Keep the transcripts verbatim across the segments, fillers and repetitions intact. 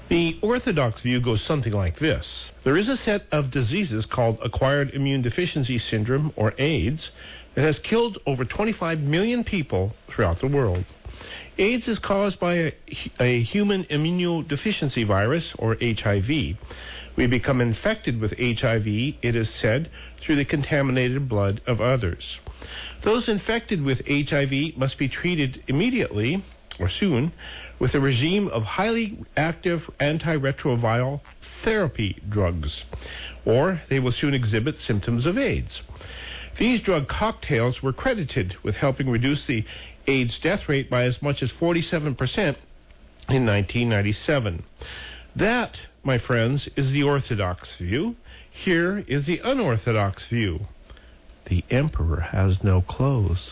The orthodox view goes something like this. There is a set of diseases called acquired immune deficiency syndrome, or AIDS, that has killed over twenty-five million people throughout the world. AIDS is caused by a, a human immunodeficiency virus, or H I V. We become infected with H I V, it is said, through the contaminated blood of others. Those infected with H I V must be treated immediately, or soon, with a regime of highly active antiretroviral therapy drugs, or they will soon exhibit symptoms of AIDS. These drug cocktails were credited with helping reduce the AIDS death rate by as much as forty-seven percent in nineteen ninety-seven. That, my friends, is the orthodox view. Here is the unorthodox view. The emperor has no clothes.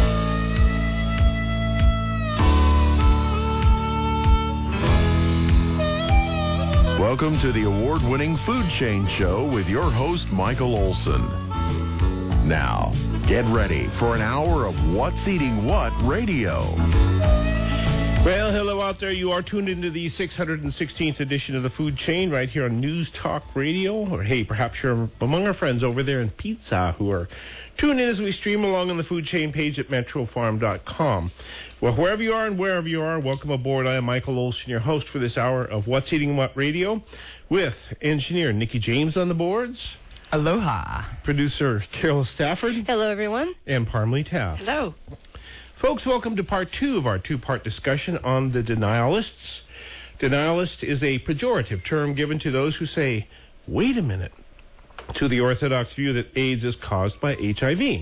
Welcome to the award-winning Food Chain Show with your host, Michael Olson. Now, get ready for an hour of What's Eating What radio. Well, hello out there. You are tuned into the six hundred sixteenth edition of the Food Chain right here on News Talk Radio. Or, hey, perhaps you're among our friends over there in Pizza who are tuned in as we stream along on the Food Chain page at metro farm dot com. Well, wherever you are and wherever you are, welcome aboard. I am Michael Olson, your host for this hour of What's Eating What radio, with engineer Nikki James on the boards. Aloha. Producer Carol Stafford. Hello, everyone. And Parmalee Taft. Hello. Folks, welcome to part two of our two-part discussion on the denialists. Denialist is a pejorative term given to those who say, wait a minute, to the orthodox view that AIDS is caused by H I V,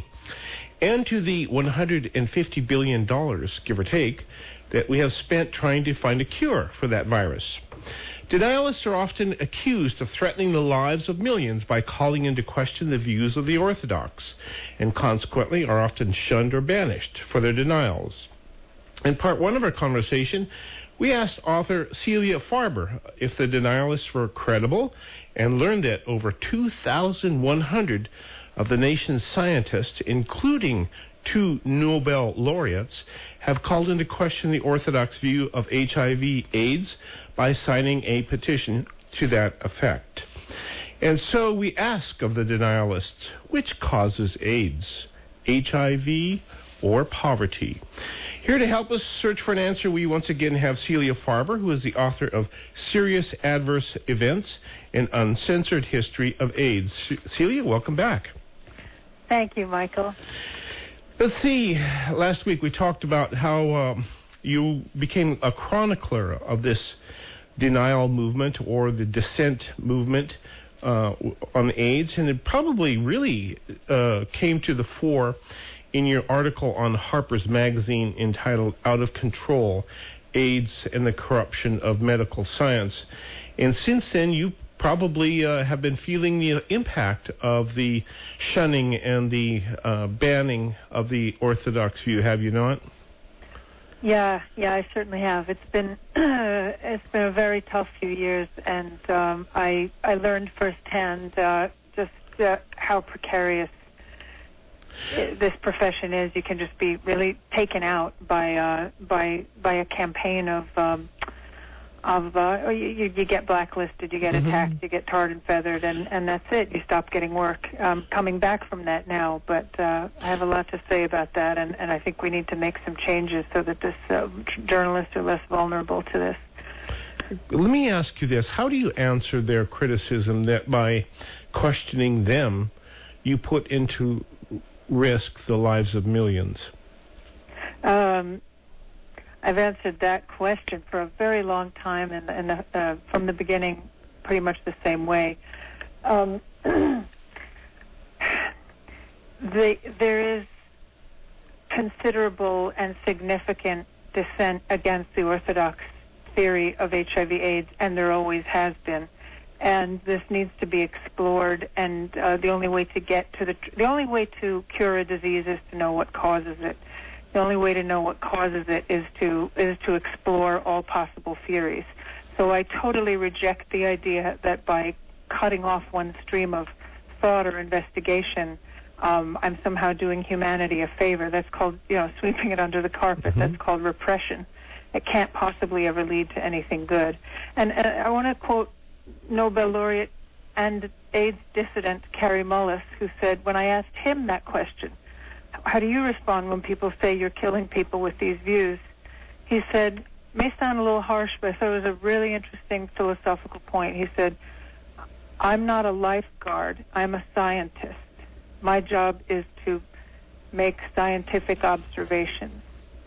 and to the one hundred fifty billion dollars, give or take, that we have spent trying to find a cure for that virus. Denialists are often accused of threatening the lives of millions by calling into question the views of the orthodox, and consequently are often shunned or banished for their denials. In part one of our conversation, we asked author Celia Farber if the denialists were credible, and learned that over two thousand one hundred of the nation's scientists, including two Nobel laureates, have called into question the orthodox view of H I V AIDS by signing a petition to that effect. And so we ask of the denialists, which causes AIDS, H I V or poverty? Here to help us search for an answer, we once again have Celia Farber, who is the author of Serious Adverse Events, an Uncensored History of AIDS. Celia, welcome back. Thank you, Michael. Let's see, last week we talked about how um, you became a chronicler of this denial movement, or the dissent movement uh, on AIDS, and it probably really uh, came to the fore in your article on Harper's Magazine entitled Out of Control, AIDS and the Corruption of Medical Science. And since then, you probably uh, have been feeling the impact of the shunning and the uh, banning of the orthodox view, have you not? Yeah, yeah, I certainly have. It's been it's been a very tough few years, and um, I I learned firsthand uh, just uh, how precarious this profession is. You can just be really taken out by uh, by by a campaign of. Um, Of uh, you, you get blacklisted, you get mm-hmm. attacked, you get tarred and feathered, and, and that's it. You stop getting work. Um, coming back from that now, but uh, I have a lot to say about that, and, and I think we need to make some changes so that this uh, journalists are less vulnerable to this. Let me ask you this. How do you answer their criticism that by questioning them, you put into risk the lives of millions? Um I've answered that question for a very long time, and, and uh, from the beginning, pretty much the same way. Um, the, there is considerable and significant dissent against the orthodox theory of H I V AIDS, and there always has been. And this needs to be explored, and uh, the only way to get to the the only way to cure a disease is to know what causes it. The only way to know what causes it is to is to explore all possible theories. So I totally reject the idea that by cutting off one stream of thought or investigation, um, I'm somehow doing humanity a favor. That's called, you know, sweeping it under the carpet. Mm-hmm. That's called repression. it can't possibly ever lead to anything good. And uh, I want to quote Nobel laureate and AIDS dissident Kary Mullis, who said, when I asked him that question, how do you respond when people say you're killing people with these views? He said, may sound a little harsh, but I thought it was a really interesting philosophical point. He said, I'm not a lifeguard, I'm a scientist. My job is to make scientific observations.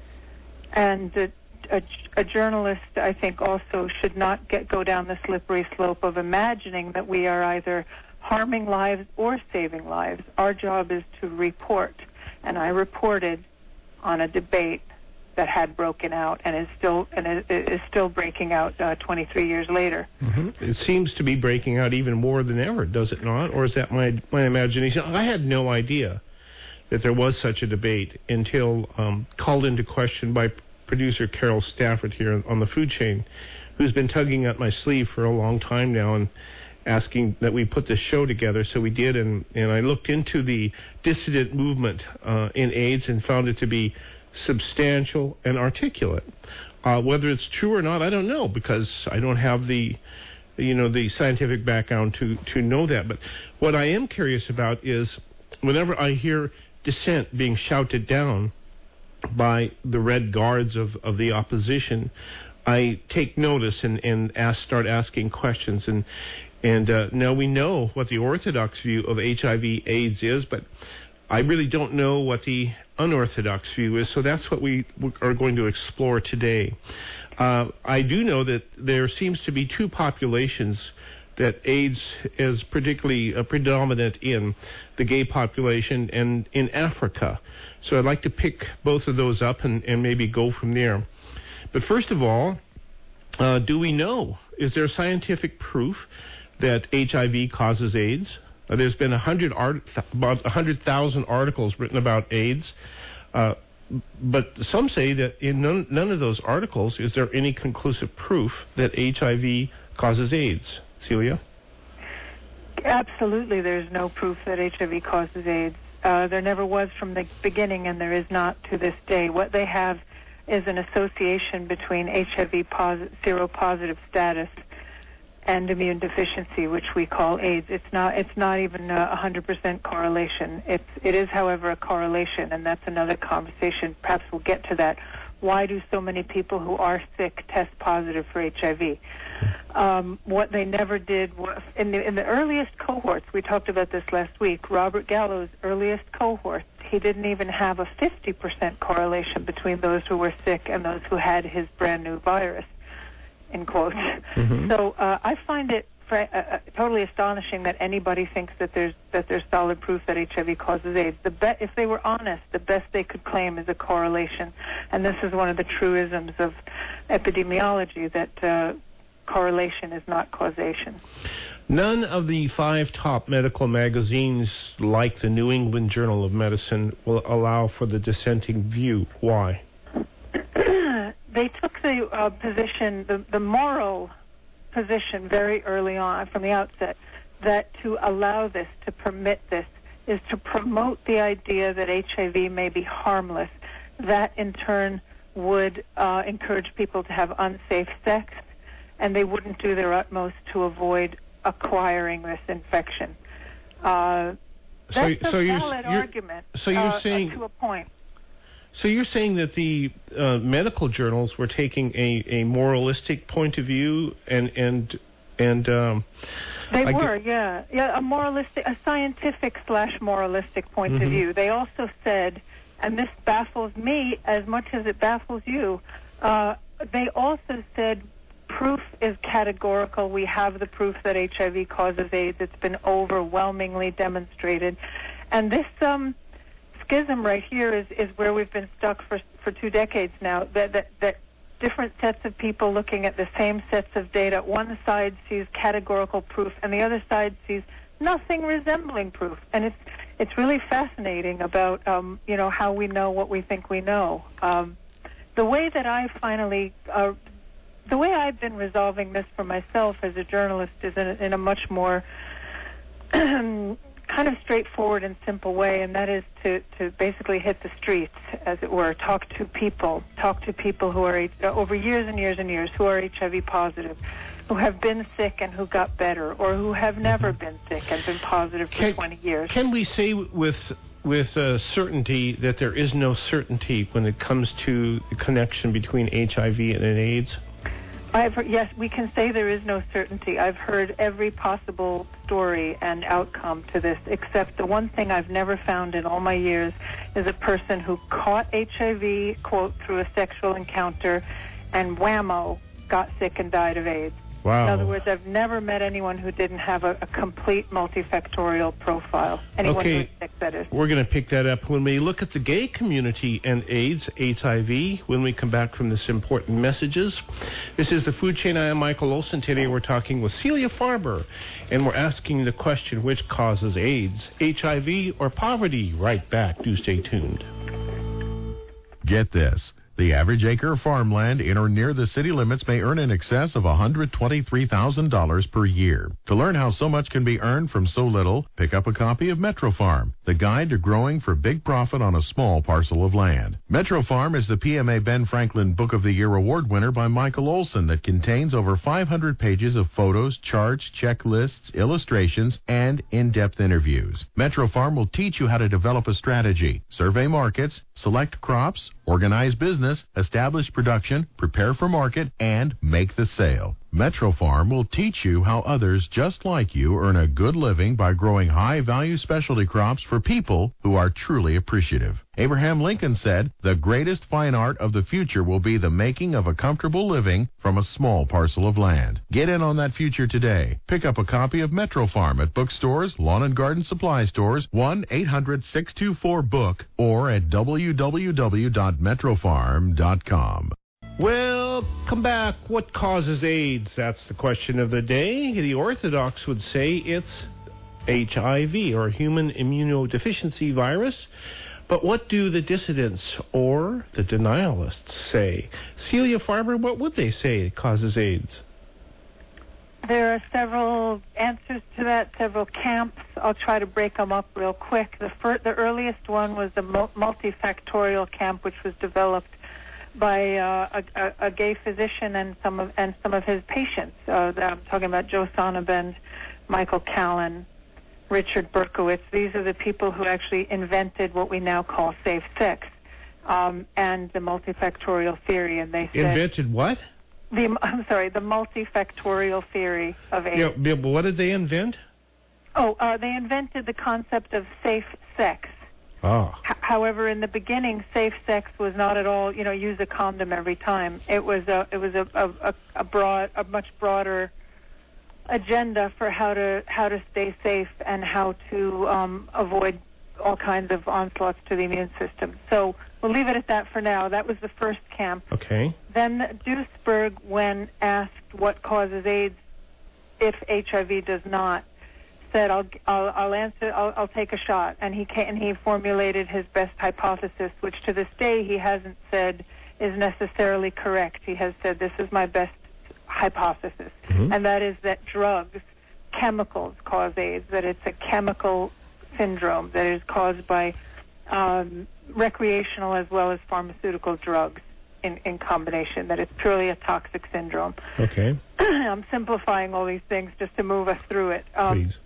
And a, a, a journalist, I think, also should not get go down the slippery slope of imagining that we are either harming lives or saving lives. Our job is to report. And I reported on a debate that had broken out and is still and is, is still breaking out uh, twenty-three years later. Mm-hmm. It seems to be breaking out even more than ever, does it not? Or is that my my imagination? I had no idea that there was such a debate until um, called into question by producer Carol Stafford here on the Food Chain, who's been tugging at my sleeve for a long time now and asking that we put this show together. So we did, and, and I looked into the dissident movement uh, in AIDS and found it to be substantial and articulate. Uh, whether it's true or not, I don't know, because I don't have the, you know, the scientific background to, to know that. But what I am curious about is whenever I hear dissent being shouted down by the Red Guards of, of the opposition, I take notice and, and ask, start asking questions. And and uh, now we know what the orthodox view of H I V AIDS is, but I really don't know what the unorthodox view is, so that's what we are going to explore today. Uh, I do know that there seems to be two populations that AIDS is particularly uh, predominant in, the gay population and in Africa. So I'd like to pick both of those up and, and maybe go from there. But first of all, uh, do we know, is there scientific proof that H I V causes AIDS? Uh, there's been a hundred art, about one hundred thousand articles written about AIDS, uh, but some say that in none, none of those articles is there any conclusive proof that H I V causes AIDS. Celia? Absolutely, there's no proof that H I V causes AIDS. Uh, there never was from the beginning, and there is not to this day. What they have is an association between H I V posit- seropositive status and immune deficiency, which we call AIDS. It's not. It's not even a one hundred percent correlation. It's. It is, however, a correlation, and that's another conversation. Perhaps we'll get to that. Why do so many people who are sick test positive for H I V? Um, what they never did was, in the in the earliest cohorts, we talked about this last week. Robert Gallo's earliest cohort, he didn't even have a fifty percent correlation between those who were sick and those who had his brand new virus, in quotes. Mm-hmm. So uh, I find it fr- uh, totally astonishing that anybody thinks that there's that there's solid proof that H I V causes AIDS. The be- if they were honest, the best they could claim is a correlation, and this is one of the truisms of epidemiology, that uh, correlation is not causation. None of the five top medical magazines, like the New England Journal of Medicine, will allow for the dissenting view. Why? They took the uh, position, the, the moral position very early on, from the outset, that to allow this, to permit this, is to promote the idea that H I V may be harmless. That, in turn, would uh, encourage people to have unsafe sex, and they wouldn't do their utmost to avoid acquiring this infection. Uh, so, that's so a you're, valid you're, argument so you're uh, saying, to a point. So you're saying that the uh, medical journals were taking a, a moralistic point of view, and and and um, they I were, get, yeah, yeah, a moralistic, a scientific slash moralistic point mm-hmm. of view. They also said, and this baffles me as much as it baffles you. Uh, they also said, proof is categorical. We have the proof that H I V causes AIDS. It's been overwhelmingly demonstrated, and this um. schism right here is, is where we've been stuck for for two decades now, that, that that different sets of people looking at the same sets of data. One side sees categorical proof, and the other side sees nothing resembling proof. And it's it's really fascinating about um, you know how we know what we think we know. Um, the way that I finally, uh, the way I've been resolving this for myself as a journalist is in a, in a much more kind of straightforward and simple way, and that is to, to basically hit the streets, as it were, talk to people, talk to people who are, uh, over years and years and years, who are H I V positive, who have been sick and who got better, or who have never mm-hmm. been sick and been positive for can, twenty years. Can we say with with uh, certainty that there is no certainty when it comes to the connection between H I V and AIDS? I've heard, yes, we can say there is no certainty. I've heard every possible story and outcome to this, except the one thing I've never found in all my years is a person who caught H I V, quote, through a sexual encounter, and whammo, got sick and died of AIDS. Wow. In other words, I've never met anyone who didn't have a, a complete multifactorial profile. Anyone okay. who is sick, that is. We're going to pick that up when we look at the gay community and AIDS, H I V, when we come back from this important messages. This is The Food Chain. I am Michael Olson. Today we're talking with Celia Farber, and we're asking the question, which causes AIDS, H I V, or poverty? Right back. Do stay tuned. Get this. The average acre of farmland in or near the city limits may earn in excess of one hundred twenty-three thousand dollars per year. To learn how so much can be earned from so little, pick up a copy of Metro Farm, the guide to growing for big profit on a small parcel of land. Metro Farm is the P M A Ben Franklin Book of the Year award winner by Michael Olson that contains over five hundred pages of photos, charts, checklists, illustrations, and in-depth interviews. Metro Farm will teach you how to develop a strategy, survey markets, select crops, organize business, establish production, prepare for market, and make the sale. Metro Farm will teach you how others just like you earn a good living by growing high-value specialty crops for people who are truly appreciative. Abraham Lincoln said, "The greatest fine art of the future will be the making of a comfortable living from a small parcel of land." Get in on that future today. Pick up a copy of Metro Farm at bookstores, lawn and garden supply stores, one eight hundred six two four book, or at w w w dot metro farm dot com. Well, come back. What causes AIDS? That's the question of the day. The Orthodox would say it's H I V, or human immunodeficiency virus. But what do the dissidents or the denialists say? Celia Farber, what would they say causes AIDS? There are several answers to that, several camps. I'll try to break them up real quick. The, fir- the earliest one was the multifactorial camp, which was developed by uh, a, a gay physician and some of and some of his patients. Uh, I'm talking about Joe Sonnabend, Michael Callan, Richard Berkowitz. These are the people who actually invented what we now call safe sex um, and the multifactorial theory. And they said, invented what? The I'm sorry, the multifactorial theory of AIDS. Yeah, but what did they invent? Oh, uh, they invented the concept of safe sex. Oh. H- however, in the beginning, safe sex was not at all, you know, use a condom every time. It was a, it was a, a, a broad, a much broader agenda for how to how to stay safe and how to um, avoid all kinds of onslaughts to the immune system. So we'll leave it at that for now. That was the first camp. Okay. Then Duesberg, when asked what causes AIDS if H I V does not, said, I'll, I'll, I'll answer, I'll, I'll take a shot. And he came, and he formulated his best hypothesis, which to this day he hasn't said is necessarily correct. He has said, this is my best hypothesis. Mm-hmm. And that is that drugs, chemicals cause AIDS, that it's a chemical syndrome that is caused by um, recreational as well as pharmaceutical drugs in, in combination, that it's purely a toxic syndrome. Okay. I'm simplifying all these things just to move us through it. Um, Please.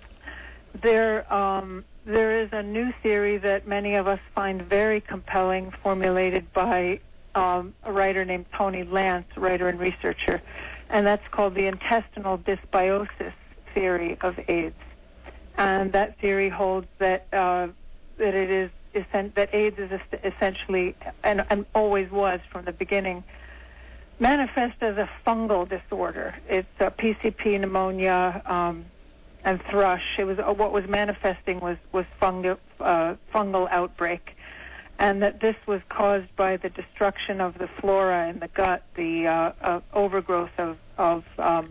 There, um, there is a new theory that many of us find very compelling, formulated by um, a writer named Tony Lance, writer and researcher, and that's called the intestinal dysbiosis theory of AIDS. And that theory holds that uh, that it is that AIDS is essentially, and, and always was from the beginning, manifest as a fungal disorder. It's uh, P C P, pneumonia, um, and thrush. It was uh, what was manifesting was was fungal uh, fungal outbreak, and that this was caused by the destruction of the flora in the gut, the uh, uh, overgrowth of of um,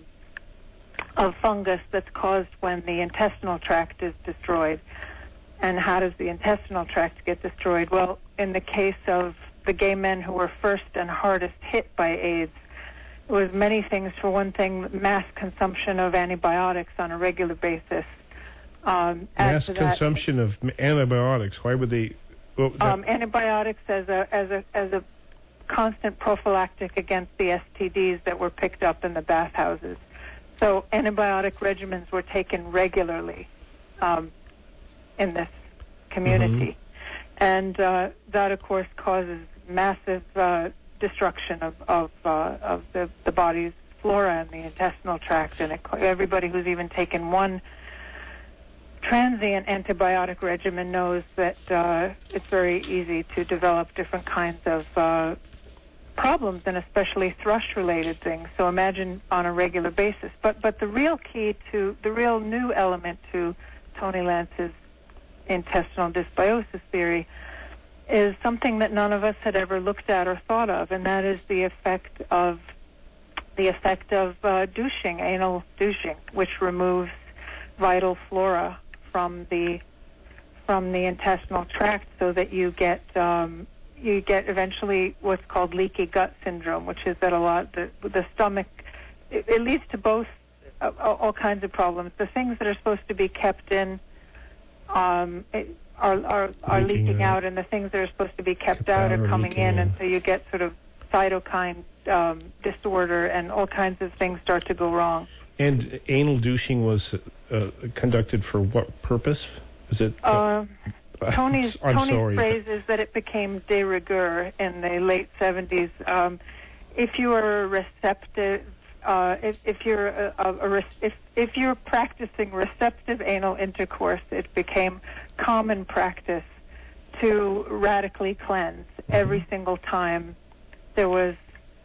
of fungus that's caused when the intestinal tract is destroyed. And how does the intestinal tract get destroyed? Well, in the case of the gay men who were first and hardest hit by AIDS, it was many things. For one thing, mass consumption of antibiotics on a regular basis, Um, add Mass to that, consumption of antibiotics. Why would they? Well, that, um, antibiotics as a as a as a constant prophylactic against the S T Ds that were picked up in the bathhouses. So antibiotic regimens were taken regularly um, in this community. Mm-hmm. And uh, that, of course, causes massive uh, destruction of, of, uh, of the, the body's flora and the intestinal tract. And it, everybody who's even taken one transient antibiotic regimen knows that uh, it's very easy to develop different kinds of uh, problems, and especially thrush-related things. So imagine on a regular basis. But but the real key to, the real new element to Tony Lance's intestinal dysbiosis theory is something that none of us had ever looked at or thought of, and that is the effect of the effect of uh, douching, anal douching, which removes vital flora from the from the intestinal tract, so that you get um, you get eventually what's called leaky gut syndrome, which is that a lot the the stomach it, it leads to both uh, all kinds of problems. The things that are supposed to be kept in um, it, are are, are leaking, leaking out, and the things that are supposed to be kept, kept out, out are coming in, and so you get sort of cytokine um, disorder, and all kinds of things start to go wrong. And anal douching was uh, conducted for what purpose? Is it? Uh, uh, Tony's I'm Tony's sorry. phrase is that it became de rigueur in the late seventies. Um, if you are a receptive, uh, if, if you're a, a, a if if you're practicing receptive anal intercourse, it became common practice to radically cleanse mm-hmm. every single time there was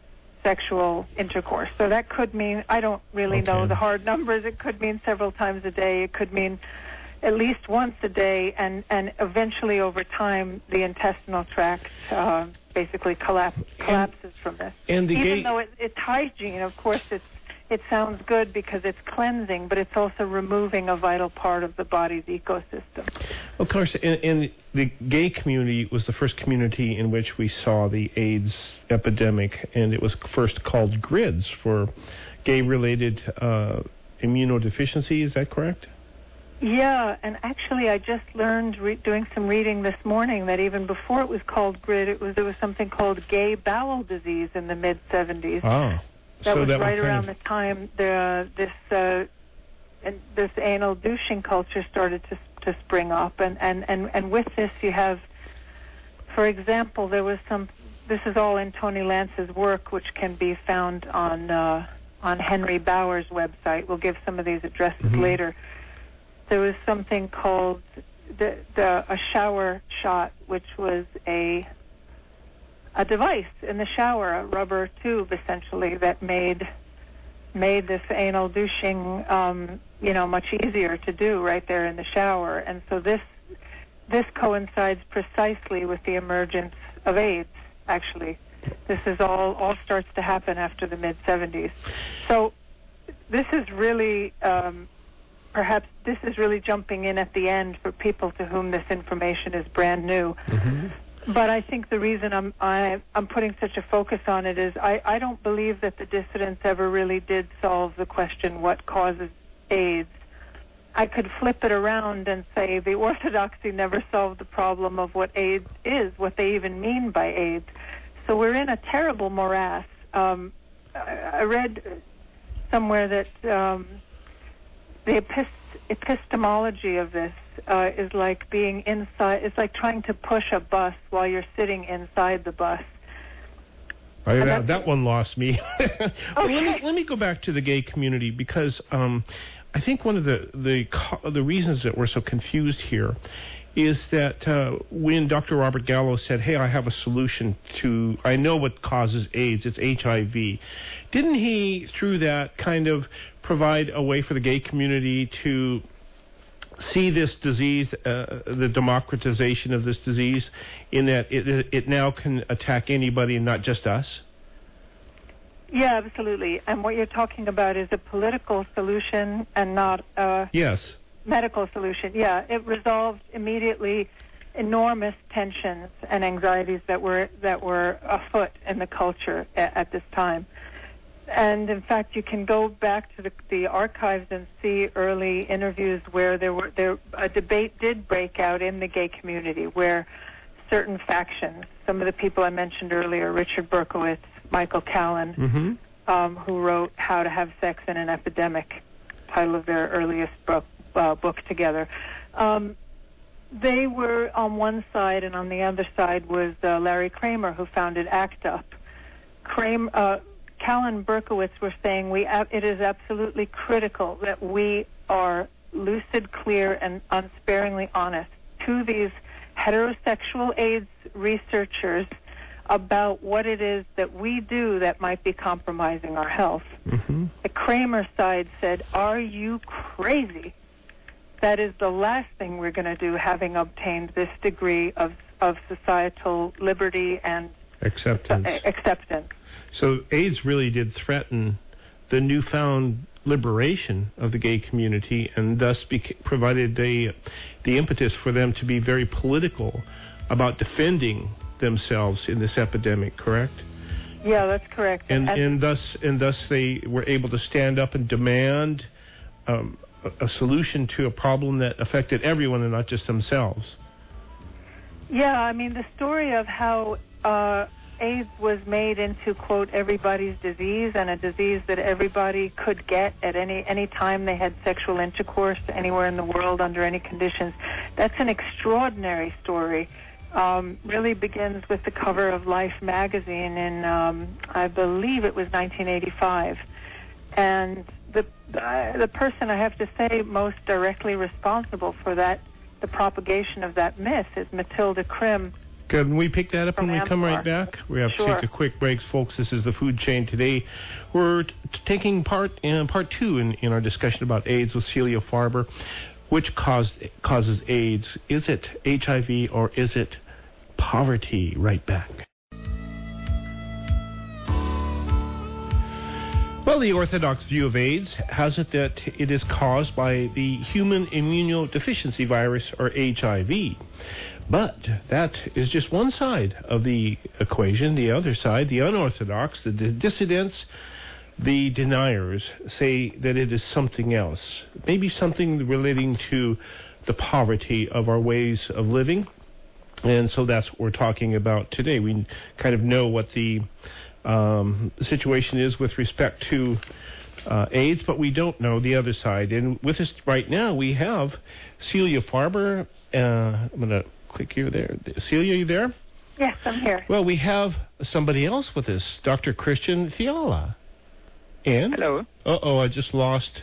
sexual intercourse. So that could mean, I don't really okay. know the hard numbers, it could mean several times a day, it could mean at least once a day, and, and eventually over time the intestinal tract uh, basically collapse, collapses and, from this. And the Even gay- though it, it's hygiene, of course it's it sounds good because it's cleansing, but it's also removing a vital part of the body's ecosystem. Of course, and, and the gay community was the first community in which we saw the AIDS epidemic, and it was first called GRIDS for gay-related uh, immunodeficiency. Is that correct? Yeah, and actually I just learned re- doing some reading this morning that even before it was called GRID, it was there was something called gay bowel disease in the mid seventies. Oh. That so was that right around of... the time the, this uh, and this anal douching culture started to to spring up, and, and, and, and with this you have, for example, there was some. This is all in Tony Lance's work, which can be found on uh, on Henry Bauer's website. We'll give some of these addresses mm-hmm. later. There was something called the, the a shower shot, which was a a device in the shower, a rubber tube essentially that made made this anal douching, um, you know, much easier to do right there in the shower. And so this this coincides precisely with the emergence of AIDS. Actually, this is all all starts to happen after the mid seventies. So this is really. Um, Perhaps this is really jumping in at the end for people to whom this information is brand new. Mm-hmm. But I think the reason I'm I, I'm putting such a focus on it is I, I don't believe that the dissidents ever really did solve the question, what causes AIDS? I could flip it around and say the orthodoxy never solved the problem of what AIDS is, what they even mean by AIDS. So we're in a terrible morass. Um, I, I read somewhere that... Um, The epist- epistemology of this uh, is like being inside. It's like trying to push a bus while you're sitting inside the bus. Oh, that, that one lost me. Okay. Well, let me let me go back to the gay community, because um, I think one of the the co- the reasons that we're so confused here is that uh, when Doctor Robert Gallo said, "Hey, I have a solution to, I know what causes AIDS, it's H I V," didn't he, through that, kind of provide a way for the gay community to see this disease, uh, the democratization of this disease, in that it it now can attack anybody and not just us? Yeah, absolutely. And what you're talking about is a political solution and not a yes. medical solution. Yeah, it resolved immediately enormous tensions and anxieties that were that were afoot in the culture at, at this time. and in fact, you can go back to the, the archives and see early interviews where there were there a debate did break out in the gay community where certain factions, some of the people I mentioned earlier, Richard Berkowitz, Michael Callan, Mm-hmm. um, who wrote How to Have Sex in an Epidemic, title of their earliest book, uh, book together. Um, they were on one side, and on the other side was uh, Larry Kramer, who founded ACT UP. Kramer, uh, Callan, Berkowitz were saying we ab- it is absolutely critical that we are lucid, clear, and unsparingly honest to these heterosexual AIDS researchers about what it is that we do that might be compromising our health. Mm-hmm. The Kramer side said, are you crazy? That is the last thing we're going to do, having obtained this degree of, of societal liberty and Acceptance. Uh, acceptance. So AIDS really did threaten the newfound liberation of the gay community, and thus beca- provided the the impetus for them to be very political about defending themselves in this epidemic. Correct? Yeah, that's correct. And and, and thus and thus they were able to stand up and demand um, a, a solution to a problem that affected everyone and not just themselves. Yeah, I mean the story of how uh, AIDS was made into, quote, everybody's disease, and a disease that everybody could get at any any time they had sexual intercourse anywhere in the world under any conditions. That's an extraordinary story. Um, really begins with the cover of Life magazine in, um, I believe it was nineteen eighty-five. And the uh, the person, I have to say, most directly responsible for that, the propagation of that myth, is Matilda Krim. Can we pick that up when we come right back? We have Sure. to take a quick break, folks. This is the Food Chain today. We're t- taking part in part two in, in our discussion about AIDS with Celia Farber. Which caused, causes AIDS? Is it H I V or is it poverty? Right back. Well, the orthodox view of AIDS has it that it is caused by the human immunodeficiency virus, or H I V. But that is just one side of the equation. The other side, the unorthodox, the dissidents, the deniers, say that it is something else. Maybe something relating to the poverty of our ways of living. And so that's what we're talking about today. We kind of know what the um, situation is with respect to uh, AIDS, but we don't know the other side. And with us right now, we have Celia Farber. Uh, I'm going to click here there. Celia, you there? Yes, I'm here. Well, we have somebody else with us, Doctor Christian Fiala. And? Hello. Uh-oh, I just lost...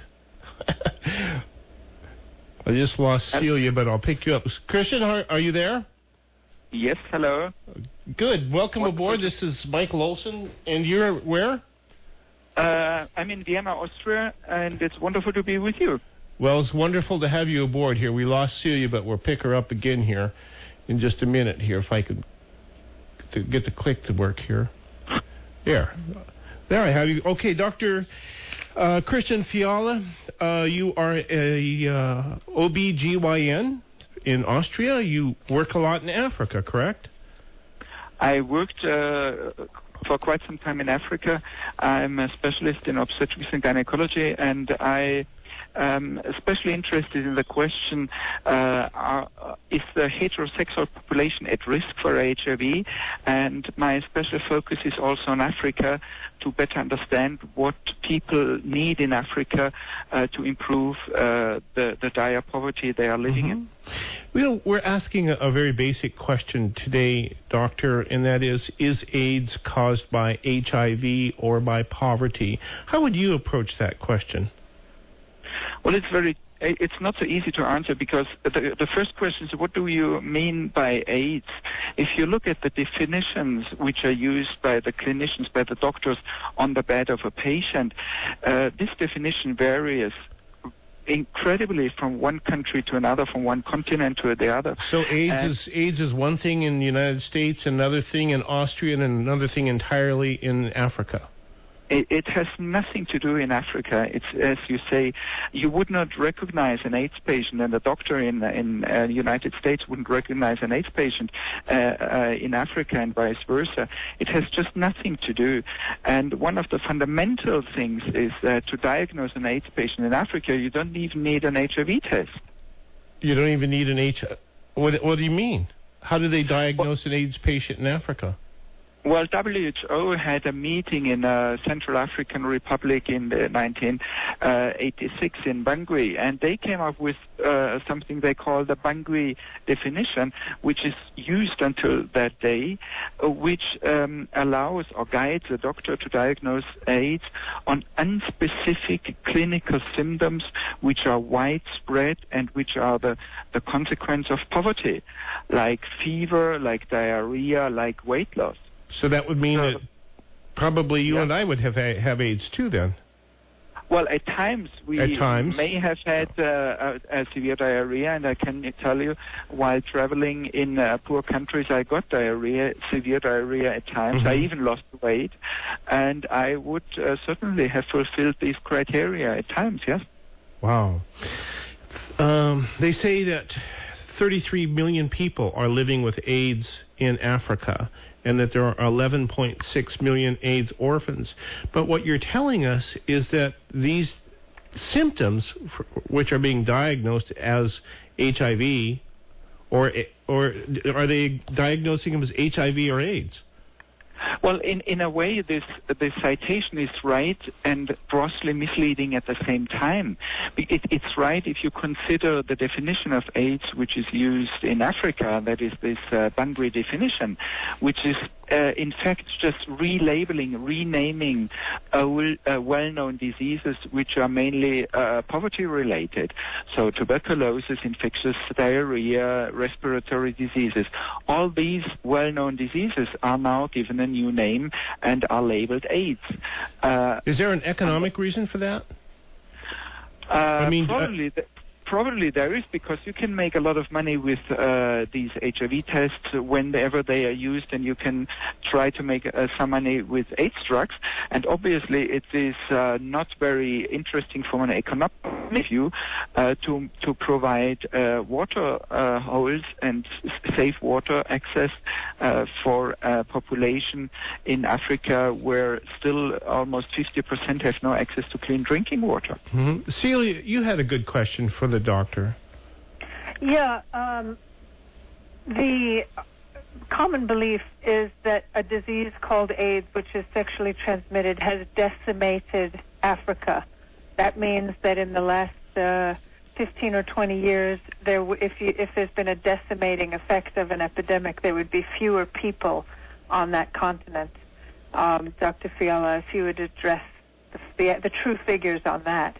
I just lost Celia, but I'll pick you up. Christian, are, are you there? Yes, hello. Good. Welcome What aboard. This is Michael Olson. And you're where? Uh, I'm in Vienna, Austria, and it's wonderful to be with you. Well, it's wonderful to have you aboard here. We lost Celia, but we'll pick her up again here in just a minute here, if I could to get the click to work here. There. There I have you. Okay, Doctor uh, Christian Fiala, uh, you are a uh, O B G Y N in Austria. You work a lot in Africa, correct? I worked uh, for quite some time in Africa. I'm a specialist in obstetrics and gynecology, and I am especially interested in the question, uh, are, is the heterosexual population at risk for H I V? And my special focus is also on Africa, to better understand what people need in Africa uh, to improve uh, the, the dire poverty they are living Mm-hmm. in. Well, we're asking a, a very basic question today, Doctor, and that is, is AIDS caused by H I V or by poverty? How would you approach that question? Well, it's very, it's not so easy to answer, because the, the first question is, what do you mean by AIDS? If you look at the definitions which are used by the clinicians, by the doctors on the bed of a patient, uh, this definition varies incredibly from one country to another, from one continent to the other. So AIDS and is AIDS is one thing in the United States, another thing in Austria, and another thing entirely in Africa. It, it has nothing to do in Africa. It's, as you say, you would not recognize an AIDS patient, and a doctor in in uh, the United States wouldn't recognize an AIDS patient uh, uh, in Africa, and vice versa. It has just nothing to do. And one of the fundamental things is that to diagnose an AIDS patient in Africa, you don't even need an H I V test. You don't even need an H I V. What, what do you mean? How do they diagnose well, an AIDS patient in Africa? Well, W H O had a meeting in uh, Central African Republic in the nineteen eighty-six in Bangui, and they came up with uh, something they call the Bangui definition, which is used until that day, uh, which um, allows or guides a doctor to diagnose AIDS on unspecific clinical symptoms which are widespread and which are the, the consequence of poverty, like fever, like diarrhea, like weight loss. So that would mean so, that probably you yeah. and I would have have AIDS too, then. Well, at times we at times. may have had uh, a, a severe diarrhea, and I can tell you, while traveling in uh, poor countries, I got diarrhea, severe diarrhea at times. Mm-hmm. I even lost weight, and I would uh, certainly have fulfilled these criteria at times. Yes. Wow. Um, they say that thirty-three million people are living with AIDS in Africa, and that there are eleven point six million AIDS orphans. But what you're telling us is that these symptoms, which are being diagnosed as H I V, or or are they diagnosing them as H I V or AIDS? Well, in, in a way, this this citation is right and grossly misleading at the same time. It, it's right if you consider the definition of AIDS, which is used in Africa, that is this uh, Bangui definition, which is uh, in fact just relabeling, renaming old, uh, well-known diseases which are mainly uh, poverty-related. So tuberculosis, infectious diarrhea, respiratory diseases. All these well-known diseases are now given a new name and are labeled AIDS. Uh, Is there an economic reason for that? Uh, I mean, probably, th- probably there is, because you can make a lot of money with uh, these H I V tests whenever they are used, and you can try to make uh, some money with AIDS drugs. And obviously, it is uh, not very interesting from an economic view uh, to to provide uh, water uh, holes and s- safe water access uh, for a population in Africa where still almost fifty percent have no access to clean drinking water. Mm-hmm. Celia, you had a good question for the doctor. Yeah, um, the common belief is that a disease called AIDS, which is sexually transmitted, has decimated Africa. That means that in the last uh, fifteen or twenty years, there, w- if, you, if there's been a decimating effect of an epidemic, there would be fewer people on that continent. Um, Doctor Fiala, if you would address the, the, the true figures on that.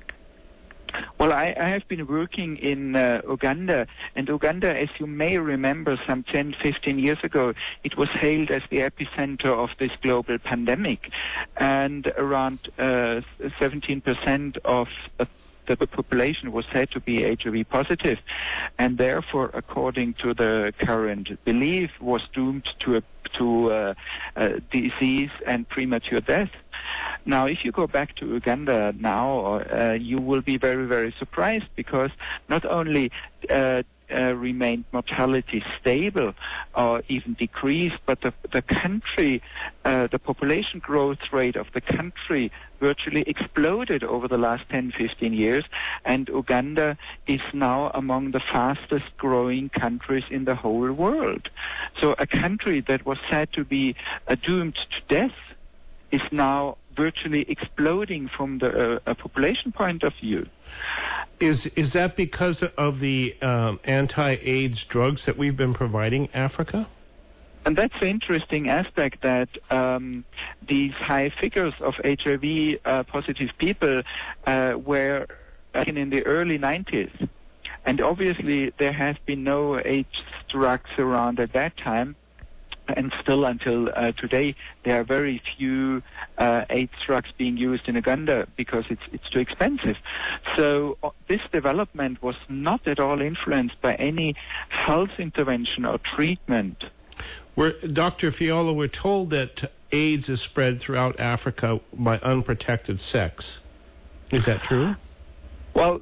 Well, I, I have been working in uh, Uganda, and Uganda, as you may remember, some ten, fifteen years ago, it was hailed as the epicenter of this global pandemic, and around uh, seventeen percent of uh, the population was said to be H I V positive, and therefore, according to the current belief, was doomed to a to uh, uh, disease and premature death. Now, if you go back to Uganda now, uh, you will be very, very surprised, because not only uh, uh, remained mortality stable or even decreased, but the, the country, uh, the population growth rate of the country virtually exploded over the last ten, fifteen years, and Uganda is now among the fastest growing countries in the whole world. So a country that was said to be uh, doomed to death is now virtually exploding from the uh, population point of view. Is is that because of the um, anti-AIDS drugs that we've been providing Africa? And that's the interesting aspect, that um, these high figures of H I V uh, positive people uh, were in the early nineties. And obviously there has been no AIDS drugs around at that time. And still until uh, today, there are very few uh, AIDS drugs being used in Uganda because it's it's too expensive. So uh, this development was not at all influenced by any health intervention or treatment. We're, Doctor Fiala, we're told that AIDS is spread throughout Africa by unprotected sex. Is that true? Well,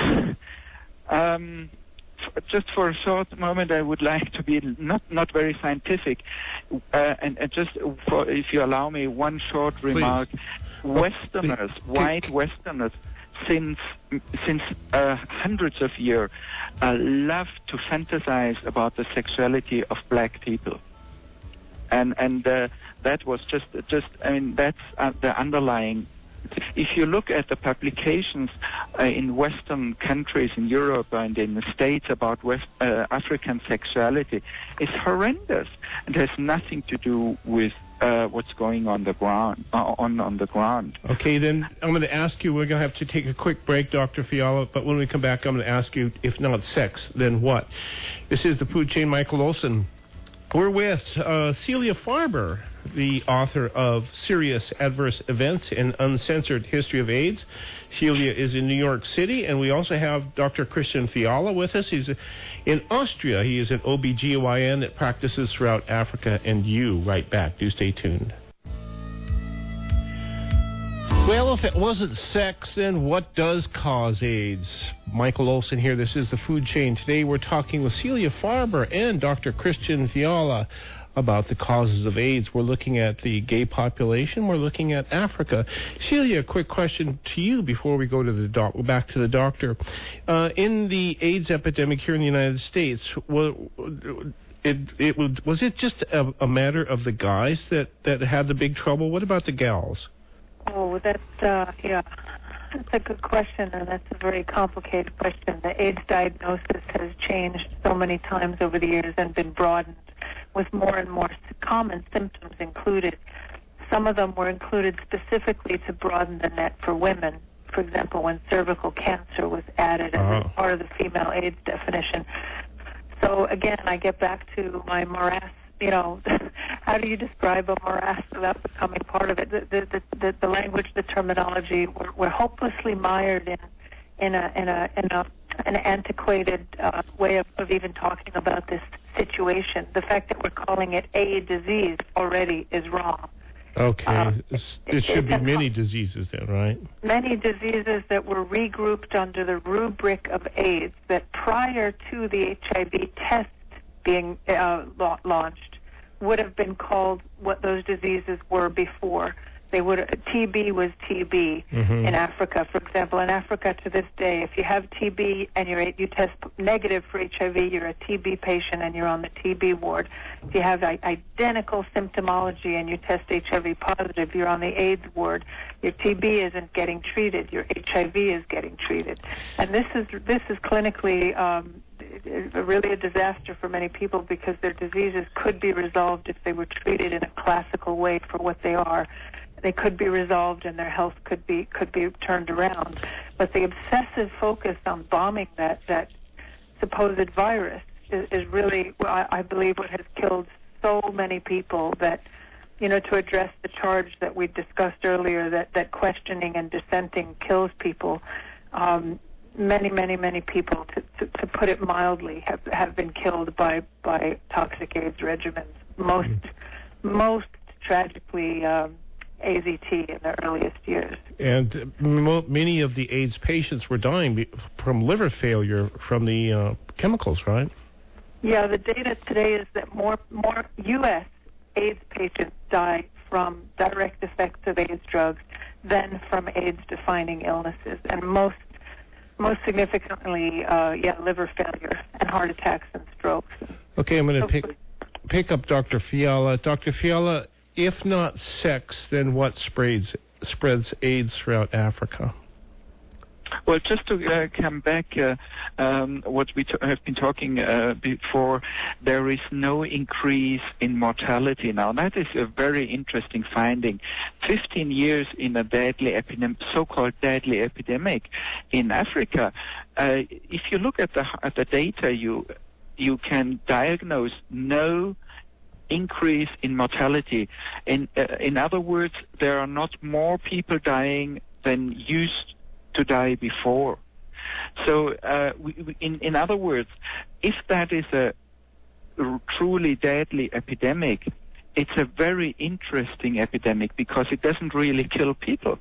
um, f- just for a short moment, I would like to be not, not very scientific, uh, and, and just, for, if you allow me, one short remark. Please. Westerners, Please. white Westerners, since since uh, hundreds of years, uh, love to fantasize about the sexuality of black people, and and uh, that was just just I mean that's uh, the underlying. If you look at the publications uh, in Western countries, in Europe and in the States about West uh, African sexuality, it's horrendous and has nothing to do with uh, what's going on the ground. Uh, on on the ground. Okay, then I'm going to ask you. We're going to have to take a quick break, Doctor Fiala. But when we come back, I'm going to ask you, if not sex, then what? This is the Food Chain. Michael Olson. We're with uh, Celia Farber, the author of Serious Adverse Events and Uncensored History of AIDS. Celia is in New York City, and we also have Doctor Christian Fiala with us. He's in Austria. He is an O B G Y N that practices throughout Africa and you. Right back. Do stay tuned. Well, if it wasn't sex, then what does cause AIDS? Michael Olson here. This is the Food Chain. Today we're talking with Celia Farber and Doctor Christian Fiala about the causes of AIDS. We're looking at the gay population. We're looking at Africa. Celia, a quick question to you before we go to the doc- back to the doctor. Uh, in the AIDS epidemic here in the United States, well, it, it was, was it just a, a matter of the guys that, that had the big trouble? What about the gals? Oh, that's, uh, yeah, that's a good question, and that's a very complicated question. The AIDS diagnosis has changed so many times over the years and been broadened with more and more common symptoms included. Some of them were included specifically to broaden the net for women. For example, when cervical cancer was added as Oh. part of the female AIDS definition. So again, I get back to my morass. You know, how do you describe a morass without becoming part of it? The the the, the language, the terminology, we're, we're hopelessly mired in in a in a in a an antiquated uh, way of, of even talking about this situation. The fact that we're calling it a disease already is wrong. Okay, Uh, it, it should be it's a- many diseases then, right? Many diseases that were regrouped under the rubric of AIDS that prior to the H I V test being uh, la- launched would have been called what those diseases were before. They would T B was T B Mhm. in Africa, for example. In Africa to this day, if you have T B and you're you test negative for H I V, you're a T B patient and you're on the T B ward. If you have I- identical symptomology and you test H I V positive, you're on the AIDS ward. Your T B isn't getting treated. Your H I V is getting treated, and this is this is clinically um, really a disaster for many people because their diseases could be resolved if they were treated in a classical way for what they are. They could be resolved and their health could be could be turned around. But the obsessive focus on bombing that that supposed virus is, is really, I, I believe, what has killed so many people. That, you know, to address the charge that we discussed earlier, that, that questioning and dissenting kills people. Um, many, many, many people, to, to, to put it mildly, have have been killed by by toxic AIDS regimens. Most mm-hmm. most tragically. Um, A Z T in the earliest years. And uh, mo- many of the AIDS patients were dying be- from liver failure from the uh, chemicals, right? Yeah, the data today is that more more U S AIDS patients die from direct effects of AIDS drugs than from AIDS-defining illnesses, and most most significantly, uh, yeah, liver failure and heart attacks and strokes. Okay, I'm going to pick pick up Doctor Fiala. Doctor Fiala, if not sex, then what spreads spreads AIDS throughout Africa? Well, just to uh, come back, uh, um, what we t- have been talking uh, before, there is no increase in mortality now. That is a very interesting finding. Fifteen years in a deadly epidemic, so-called deadly epidemic in Africa. Uh, if you look at the at the data, you you can diagnose no increase in mortality. In uh, in other words, there are not more people dying than used to die before. So, uh, we, we, in in other words, if that is a r- truly deadly epidemic, it's a very interesting epidemic because it doesn't really kill people.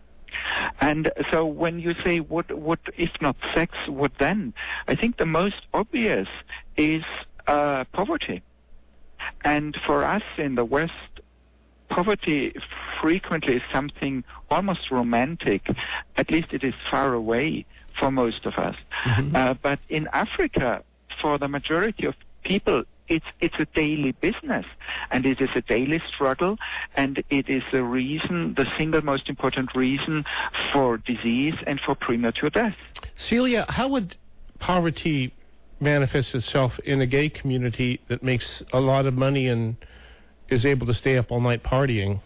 And so when you say, what, what if not sex, what then? I think the most obvious is uh, poverty. And for us in the West, poverty frequently is something almost romantic. At least it is far away for most of us. Mm-hmm. Uh, but in Africa, for the majority of people, it's it's a daily business, and it is a daily struggle, and it is the reason, the single most important reason for disease and for premature death. Celia, how would poverty manifest itself in a gay community that makes a lot of money and is able to stay up all night partying?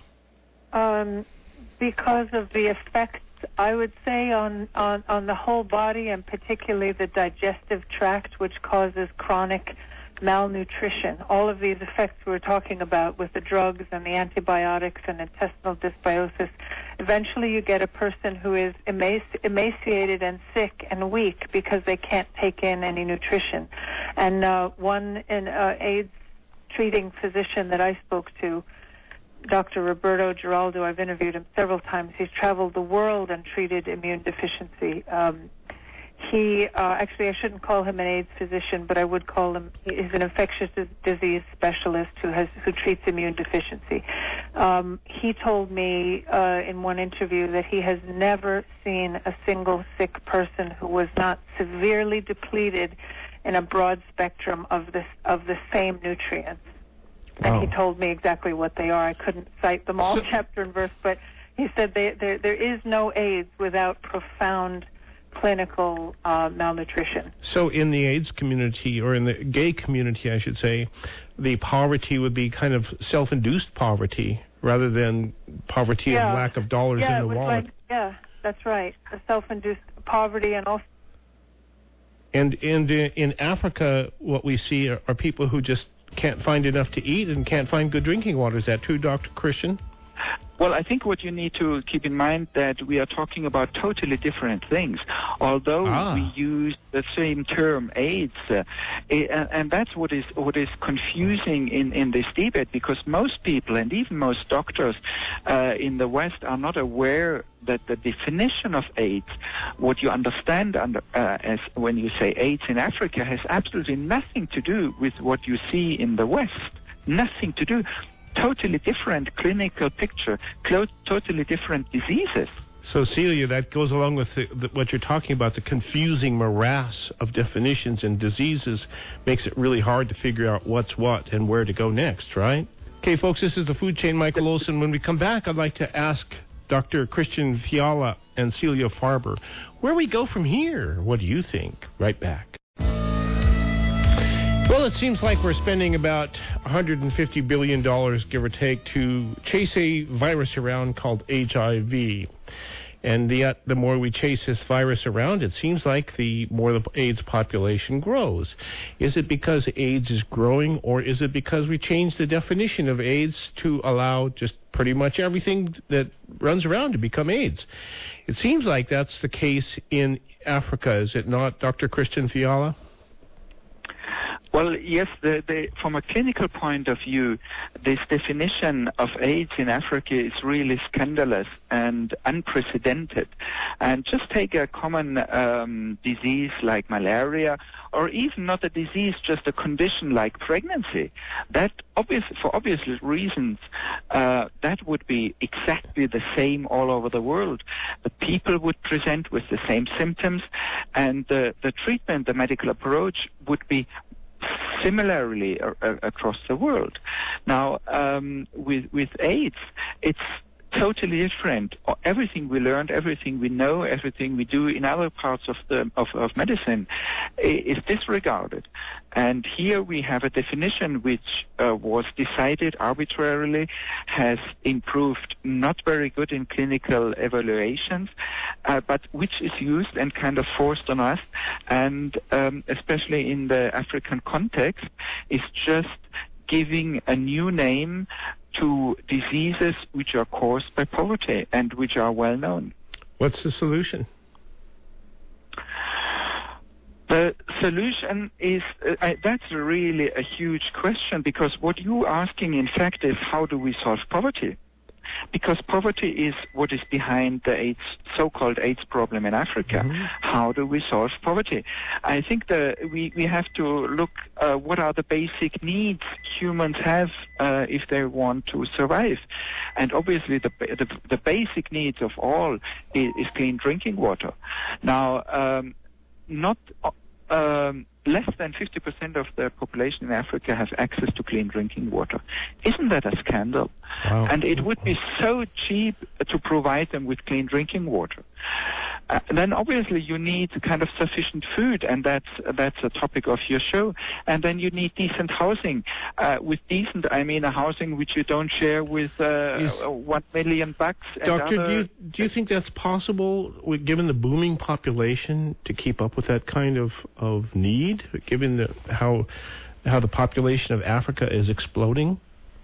Um, because of the effects, I would say, on, on, on the whole body, and particularly the digestive tract, which causes chronic malnutrition. All of these effects we're talking about with the drugs and the antibiotics and intestinal dysbiosis, eventually you get a person who is emaci- emaciated and sick and weak because they can't take in any nutrition. And uh, one in, uh, AIDS treating physician that I spoke to, Doctor Roberto Giraldo, I've interviewed him several times. He's traveled the world and treated immune deficiency. Um, he, uh, actually, I shouldn't call him an AIDS physician, but I would call him, he's an infectious disease specialist who has who treats immune deficiency. Um, he told me uh, in one interview that he has never seen a single sick person who was not severely depleted in a broad spectrum of this of the same nutrients. Wow. And he told me exactly what they are. I couldn't cite them all, so, chapter and verse, but he said they, there there is no AIDS without profound clinical uh, malnutrition. So in the AIDS community, or in the gay community, I should say, the poverty would be kind of self-induced poverty rather than poverty yeah. of lack of dollars yeah, in the it was wallet. Like, yeah, that's right. The self-induced poverty, and also. And, and in Africa, what we see are, are people who just can't find enough to eat and can't find good drinking water. Is that true, Doctor Christian? Well, I think what you need to keep in mind that we are talking about totally different things. Although ah. we use the same term, AIDS, uh, it, uh, and that's what is what is confusing in, in this debate, because most people and even most doctors uh, in the West are not aware that the definition of AIDS, what you understand under, uh, as when you say AIDS in Africa, has absolutely nothing to do with what you see in the West. Nothing to do. Totally different clinical picture, clo- totally different diseases. So, Celia, that goes along with the, the, what you're talking about, the confusing morass of definitions and diseases makes it really hard to figure out what's what and where to go next, right? Okay, folks, this is the Food Chain, Michael Olson. When we come back, I'd like to ask Doctor Christian Fiala and Celia Farber, where we go from here? What do you think? Right back. Well, it seems like we're spending about one hundred fifty billion dollars, give or take, to chase a virus around called H I V. And yet, the more we chase this virus around, it seems like the more the AIDS population grows. Is it because AIDS is growing, or is it because we changed the definition of AIDS to allow just pretty much everything that runs around to become AIDS? It seems like that's the case in Africa, is it not, Doctor Christian Fiala? Well, yes, the, the, from a clinical point of view, this definition of AIDS in Africa is really scandalous and unprecedented. And just take a common um, disease like malaria, or even not a disease, just a condition like pregnancy. That, obvious, for obvious reasons, uh, that would be exactly the same all over the world. The people would present with the same symptoms, and the, the treatment, the medical approach, would be similarly uh, across the world. Now, um, with with AIDS, it's totally different. Everything we learned, everything we know, everything we do in other parts of the of, of medicine is disregarded. And here we have a definition which uh, was decided arbitrarily, has improved not very good in clinical evaluations, uh, but which is used and kind of forced on us, and um, especially in the African context, is just giving a new name to diseases which are caused by poverty and which are well known. What's the solution? The solution is, uh, I, that's really a huge question, because what you're asking, in fact, is how do we solve poverty? Because poverty is what is behind the AIDS, so-called AIDS problem in Africa. Mm-hmm. How do we solve poverty? I think that we, we have to look uh, what are the basic needs humans have uh, if they want to survive. And obviously the, the, the basic needs of all is, is clean drinking water. Now, um, not... Um, less than fifty percent of the population in Africa has access to clean drinking water. Isn't that a scandal? Wow. And it would be so cheap to provide them with clean drinking water. Uh, then obviously you need kind of sufficient food, and that's that's a topic of your show. And then you need decent housing. Uh, with decent, I mean a housing which you don't share with uh, yes. one million bucks. And Doctor, other... do you do you think that's possible, with, given the booming population, to keep up with that kind of, of need, given the, how how the population of Africa is exploding?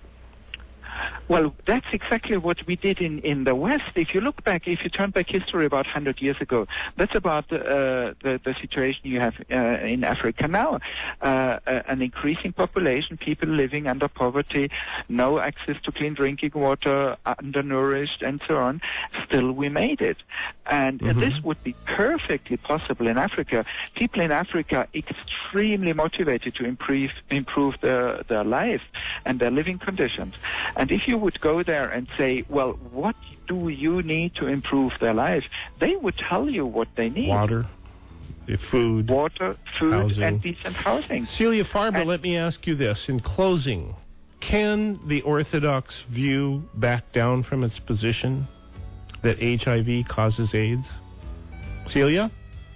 Well, that's exactly what we did in, in the West. If you look back, if you turn back history about one hundred years ago, that's about uh, the, the situation you have uh, in Africa now. Uh, an increasing population, people living under poverty, no access to clean drinking water, undernourished, and so on. Still, we made it. And mm-hmm. this would be perfectly possible in Africa. People in Africa extremely motivated to improve, improve their, their life and their living conditions. And if you would go there and say, well, what do you need to improve their life? They would tell you what they need. Water, food, Water, food, housing. and decent housing. Celia Farber, and let me ask you this. In closing, can the Orthodox view back down from its position that H I V causes AIDS? Celia?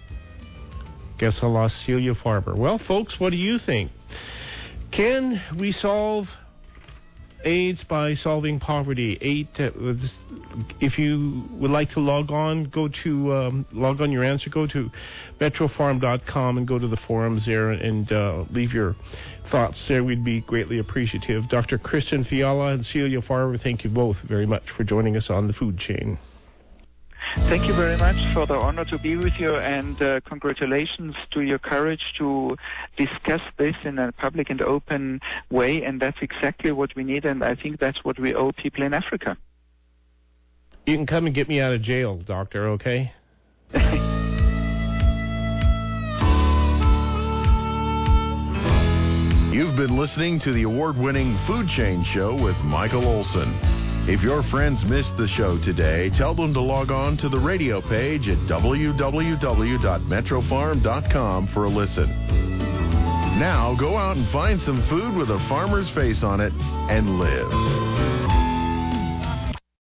Guess I lost Celia Farber. Well, folks, what do you think? Can we solve AIDS by solving poverty? Eight. Uh, if you would like to log on, go to um, log on your answer. Go to metro farm dot com and go to the forums there and uh, leave your thoughts there. We'd be greatly appreciative. Doctor Christian Fiala and Celia Farber, thank you both very much for joining us on the food chain. Thank you very much for the honor to be with you, and uh, congratulations to your courage to discuss this in a public and open way, and that's exactly what we need, and I think that's what we owe people in Africa. You can come and get me out of jail, Doctor, okay? You've been listening to the award-winning Food Chain Show with Michael Olson. If your friends missed the show today, tell them to log on to the radio page at w w w dot metro farm dot com for a listen. Now go out and find some food with a farmer's face on it and live.